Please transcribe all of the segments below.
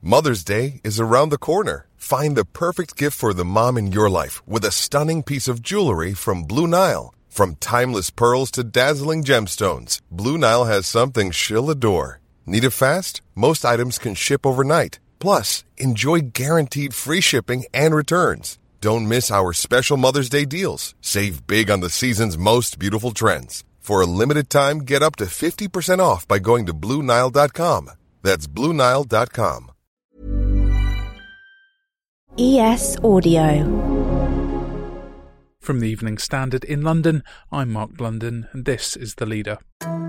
Mother's Day is around the corner. Find the perfect gift for the mom in your life with a stunning piece of jewelry from Blue Nile. From timeless pearls to dazzling gemstones, Blue Nile has something she'll adore. Need it fast? Most items can ship overnight. Plus, enjoy guaranteed free shipping and returns. Don't miss our special Mother's Day deals. Save big on the season's most beautiful trends. For a limited time, get up to 50% off by going to BlueNile.com. That's BlueNile.com. ES Audio. From the Evening Standard in London, I'm Mark Blunden, and this is The Leader.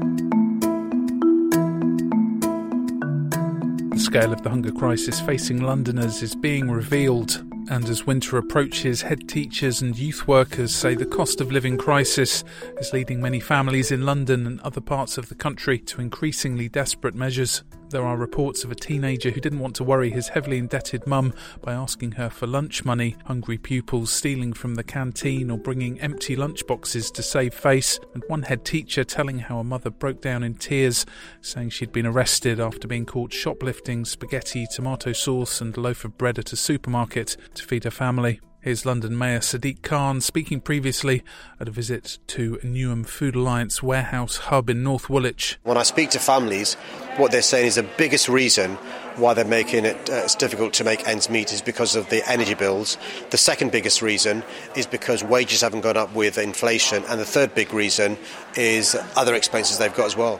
The scale of the hunger crisis facing Londoners is being revealed, and as winter approaches, head teachers and youth workers say the cost of living crisis is leading many families in London and other parts of the country to increasingly desperate measures. There are reports of a teenager who didn't want to worry his heavily indebted mum by asking her for lunch money, hungry pupils stealing from the canteen or bringing empty lunchboxes to save face, and one head teacher telling how a mother broke down in tears, saying she'd been arrested after being caught shoplifting spaghetti, tomato sauce and a loaf of bread at a supermarket to feed her family. Here's London Mayor Sadiq Khan speaking previously at a visit to Newham Food Alliance warehouse hub in North Woolwich. When I speak to families, what they're saying is the biggest reason why they're making it it's difficult to make ends meet is because of the energy bills. The second biggest reason is because wages haven't gone up with inflation. And the third big reason is other expenses they've got as well.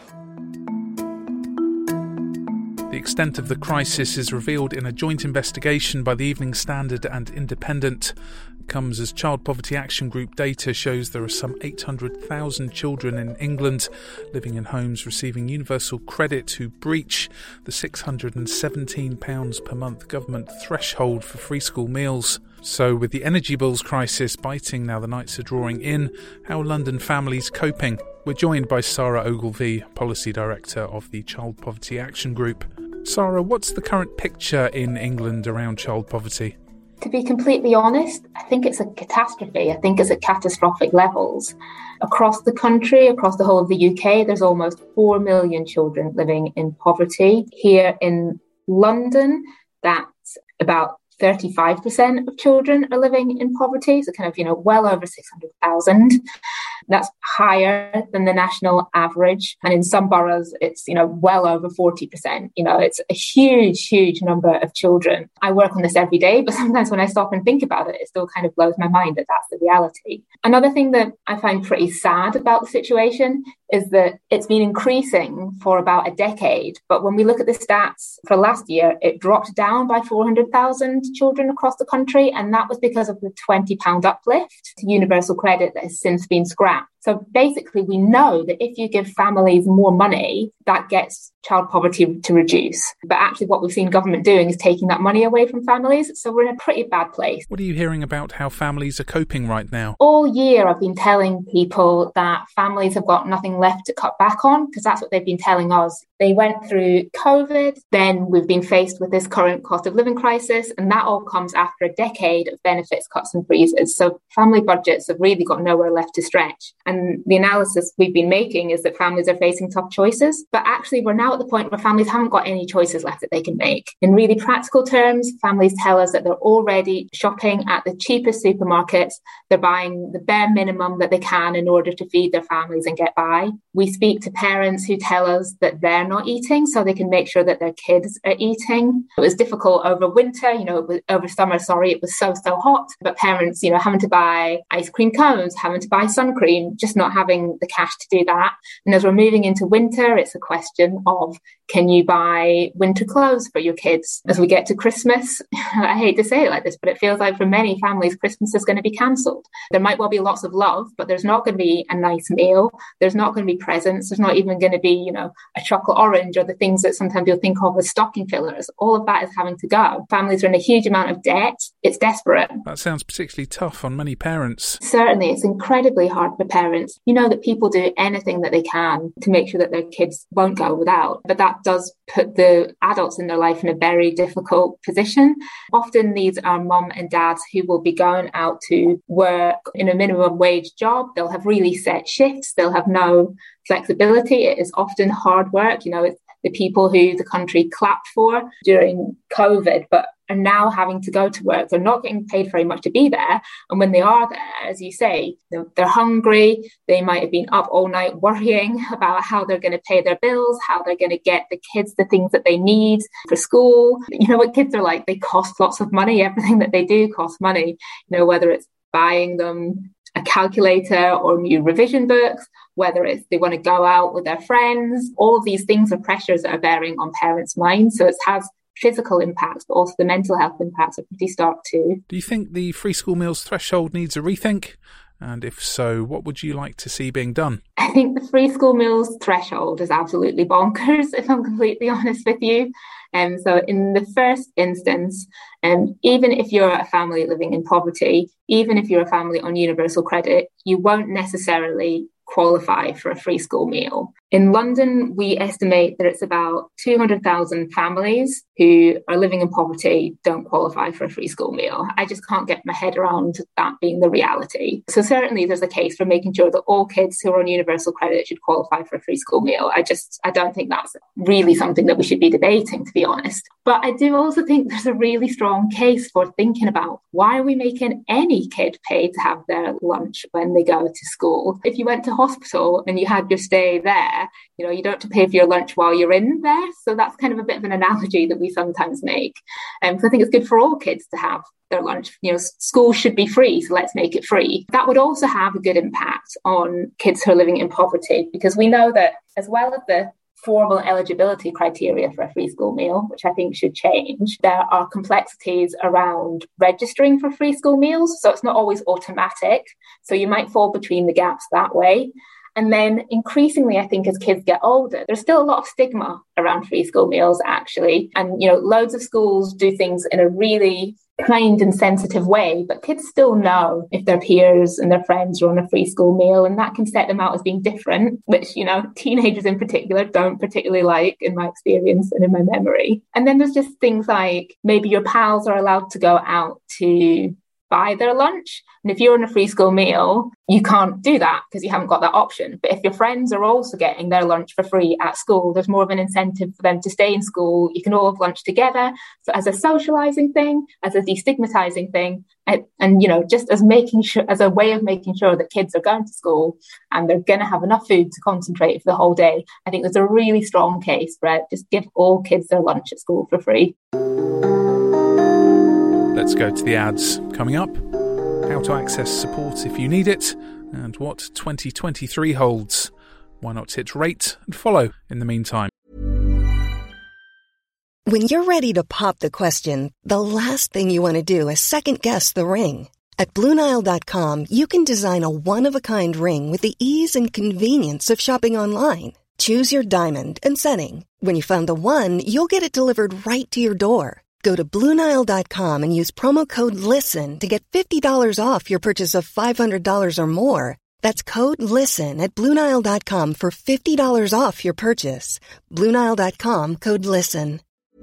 The extent of the crisis is revealed in a joint investigation by the Evening Standard and Independent. It comes as Child Poverty Action Group data shows there are some 800,000 children in England living in homes receiving universal credit who breach the £617 per month government threshold for free school meals. So with the energy bills crisis biting now the nights are drawing in, how are London families coping? We're joined by Sarah Ogilvie, Policy Director of the Child Poverty Action Group. Sarah, what's the current picture in England around child poverty? To be completely honest, I think it's a catastrophe. I think it's at catastrophic levels. Across the country, across the whole of the UK, there's almost 4 million children living in poverty. Here in London, that's about 35% of children are living in poverty, so well over 600,000. That's higher than the national average. And in some boroughs, it's, well over 40%. It's a huge, huge number of children. I work on this every day, but sometimes when I stop and think about it, it still kind of blows my mind that that's the reality. Another thing that I find pretty sad about the situation is that it's been increasing for about a decade. But when we look at the stats for last year, it dropped down by 400,000 children across the country. And that was because of the £20 uplift to universal credit that has since been scrapped. So basically, we know that if you give families more money, that gets child poverty to reduce. But actually what we've seen government doing is taking that money away from families. So we're in a pretty bad place. What are you hearing about how families are coping right now? All year I've been telling people that families have got nothing left to cut back on, because that's what they've been telling us. They went through COVID, then we've been faced with this current cost of living crisis, and that all comes after a decade of benefits cuts and freezes. So family budgets have really got nowhere left to stretch. And the analysis we've been making is that families are facing tough choices, but actually we're now at the point where families haven't got any choices left that they can make. In really practical terms, families tell us that they're already shopping at the cheapest supermarkets. They're buying the bare minimum that they can in order to feed their families and get by. We speak to parents who tell us that they're not eating so they can make sure that their kids are eating. It was difficult over winter, over summer, it was so hot, but parents, having to buy ice cream cones, having to buy sun cream, just not having the cash to do that. And as we're moving into winter, it's a question of, can you buy winter clothes for your kids? As we get to Christmas, I hate to say it like this, but it feels like for many families, Christmas is going to be cancelled. There might well be lots of love, but there's not going to be a nice meal. There's not going to be presents. There's not even going to be, a chocolate orange or the things that sometimes you'll think of as stocking fillers. All of that is having to go. Families are in a huge amount of debt. It's desperate. That sounds particularly tough on many parents. Certainly, it's incredibly hard for parents. You know that people do anything that they can to make sure that their kids won't go without, but that does put the adults in their life in a very difficult position. Often these are mum and dads who will be going out to work in a minimum wage job. They'll have really set shifts. They'll have no flexibility. It is often hard work. the people who the country clapped for during COVID, but are now having to go to work. They're not getting paid very much to be there. And when they are there, as you say, they're hungry. They might have been up all night worrying about how they're going to pay their bills, how they're going to get the kids the things that they need for school. You know what kids are like. They cost lots of money. Everything that they do costs money, you know, whether it's buying them a calculator or new revision books, whether it's they want to go out with their friends. All of these things are pressures that are bearing on parents' minds. So it has physical impacts, but also the mental health impacts are pretty stark too. Do you think the free school meals threshold needs a rethink? And if so, what would you like to see being done? I think the free school meals threshold is absolutely bonkers, if I'm completely honest with you. So in the first instance, even if you're a family living in poverty, even if you're a family on universal credit, you won't necessarily qualify for a free school meal. In London, we estimate that it's about 200,000 families who are living in poverty don't qualify for a free school meal. I just can't get my head around that being the reality. So certainly there's a case for making sure that all kids who are on universal credit should qualify for a free school meal. I don't think that's really something that we should be debating, to be honest. But I do also think there's a really strong case for thinking about why are we making any kid pay to have their lunch when they go to school? If you went to hospital and you had your stay there, you know, you don't have to pay for your lunch while you're in there. So that's kind of a bit of an analogy that we sometimes make. So I think it's good for all kids to have their lunch. You know, school should be free, so let's make it free. That would also have a good impact on kids who are living in poverty, because we know that as well as the formal eligibility criteria for a free school meal, which I think should change, there are complexities around registering for free school meals. So it's not always automatic. So you might fall between the gaps that way. And then increasingly, I think as kids get older, there's still a lot of stigma around free school meals, actually. And, you know, loads of schools do things in a really kind and sensitive way, but kids still know if their peers and their friends are on a free school meal, and that can set them out as being different, which, you know, teenagers in particular don't particularly like, in my experience and in my memory. And then there's just things like maybe your pals are allowed to go out to buy their lunch. And if you're on a free school meal, you can't do that because you haven't got that option. But if your friends are also getting their lunch for free at school, there's more of an incentive for them to stay in school. You can all have lunch together. So as a socializing thing, as a destigmatizing thing, and you know, just as making sure, as a way of making sure that kids are going to school and they're going to have enough food to concentrate for the whole day, I think there's a really strong case for it. Just give all kids their lunch at school for free. Let's go to the ads coming up. How to access support if you need it, and what 2023 holds. Why not hit rate and follow in the meantime? When you're ready to pop the question, the last thing you want to do is second-guess the ring. At BlueNile.com, you can design a one-of-a-kind ring with the ease and convenience of shopping online. Choose your diamond and setting. When you find the one, you'll get it delivered right to your door. Go to BlueNile.com and use promo code LISTEN to get $50 off your purchase of $500 or more. That's code LISTEN at BlueNile.com for $50 off your purchase. BlueNile.com, code LISTEN.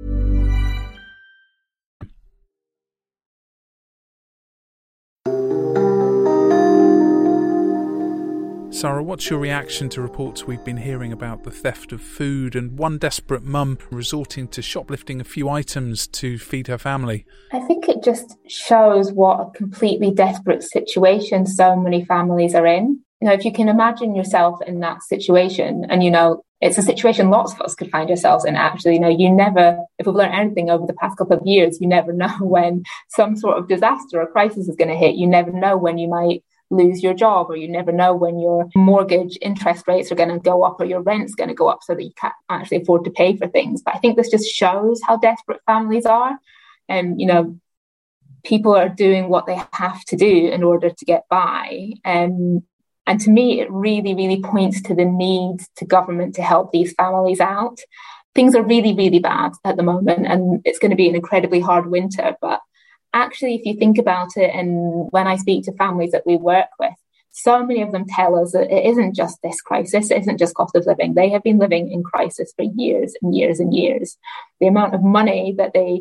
Sarah, what's your reaction to reports we've been hearing about the theft of food and one desperate mum resorting to shoplifting a few items to feed her family? I think it just shows what a completely desperate situation so many families are in. You know, if you can imagine yourself in that situation, and, you know, it's a situation lots of us could find ourselves in, actually. You know, you never, if we've learned anything over the past couple of years, you never know when some sort of disaster or crisis is going to hit. You never know when you might lose your job, or you never know when your mortgage interest rates are going to go up or your rent's going to go up so that you can't actually afford to pay for things. But I think this just shows how desperate families are. And, you know, people are doing what they have to do in order to get by. And to me, it really, really points to the need to government to help these families out. Things are really, really bad at the moment, and it's going to be an incredibly hard winter. But actually, if you think about it, and when I speak to families that we work with, so many of them tell us that it isn't just this crisis, it isn't just cost of living. They have been living in crisis for years and years and years. The amount of money that they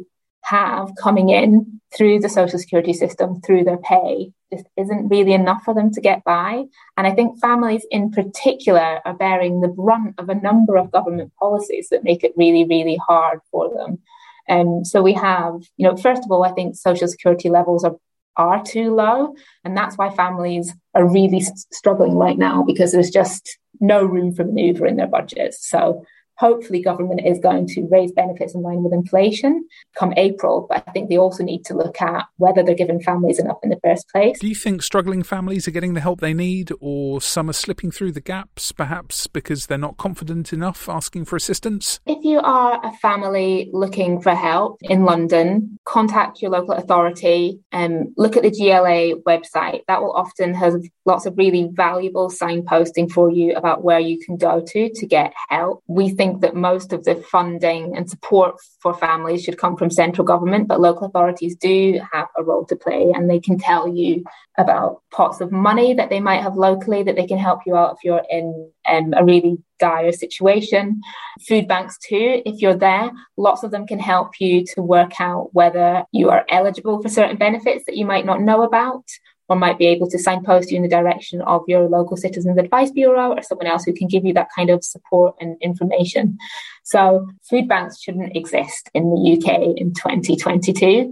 have coming in through the social security system, through their pay, just isn't really enough for them to get by. And I think families in particular are bearing the brunt of a number of government policies that make it really, really hard for them. So we have, first of all, I think social security levels are too low. And that's why families are really struggling right now, because there's just no room for manoeuvre in their budgets. So hopefully government is going to raise benefits in line with inflation come April, but I think they also need to look at whether they're giving families enough in the first place. Do you think struggling families are getting the help they need, or some are slipping through the gaps, perhaps because they're not confident enough asking for assistance? If you are a family looking for help in London, contact your local authority and look at the GLA website. That will often have lots of really valuable signposting for you about where you can go to get help. We think that most of the funding and support for families should come from central government, but local authorities do have a role to play, and they can tell you about pots of money that they might have locally that they can help you out if you're in a really dire situation. Food banks too, if you're there, lots of them can help you to work out whether you are eligible for certain benefits that you might not know about, or might be able to signpost you in the direction of your local Citizens Advice Bureau or someone else who can give you that kind of support and information. So food banks shouldn't exist in the UK in 2022.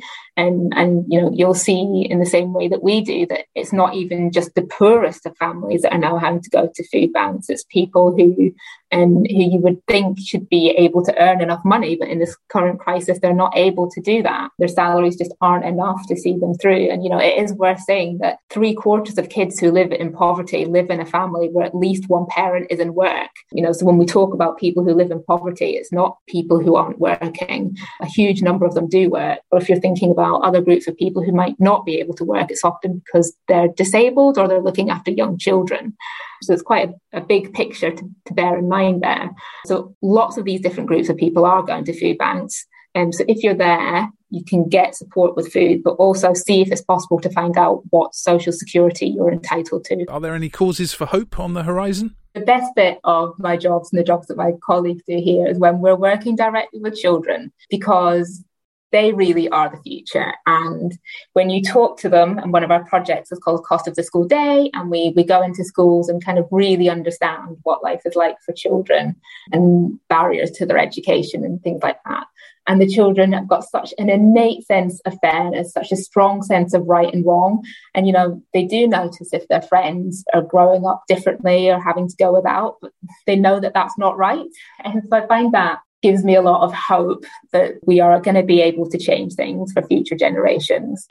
And you'll see in the same way that we do that it's not even just the poorest of families that are now having to go to food banks. It's people who you would think should be able to earn enough money, but in this current crisis, they're not able to do that. Their salaries just aren't enough to see them through. And, it is worth saying that 3/4 of kids who live in poverty live in a family where at least one parent is in work. So when we talk about people who live in poverty, it's not people who aren't working. A huge number of them do work. Or if you're thinking about other groups of people who might not be able to work, it's often because they're disabled or they're looking after young children. So it's quite a big picture to bear in mind there. So lots of these different groups of people are going to food banks. So if you're there, you can get support with food, but also see if it's possible to find out what social security you're entitled to. Are there any causes for hope on the horizon? The best bit of my jobs and the jobs that my colleagues do here is when we're working directly with children, because they really are the future. And when you talk to them, and one of our projects is called Cost of the School Day, and we go into schools and kind of really understand what life is like for children and barriers to their education and things like that. And the children have got such an innate sense of fairness, such a strong sense of right and wrong. And, they do notice if their friends are growing up differently or having to go without, but they know that that's not right. And so I find that gives me a lot of hope that we are going to be able to change things for future generations.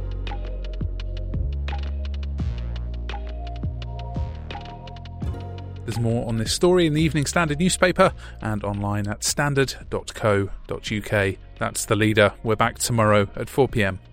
There's more on this story in the Evening Standard newspaper and online at standard.co.uk. That's The Leader. We're back tomorrow at 4 p.m.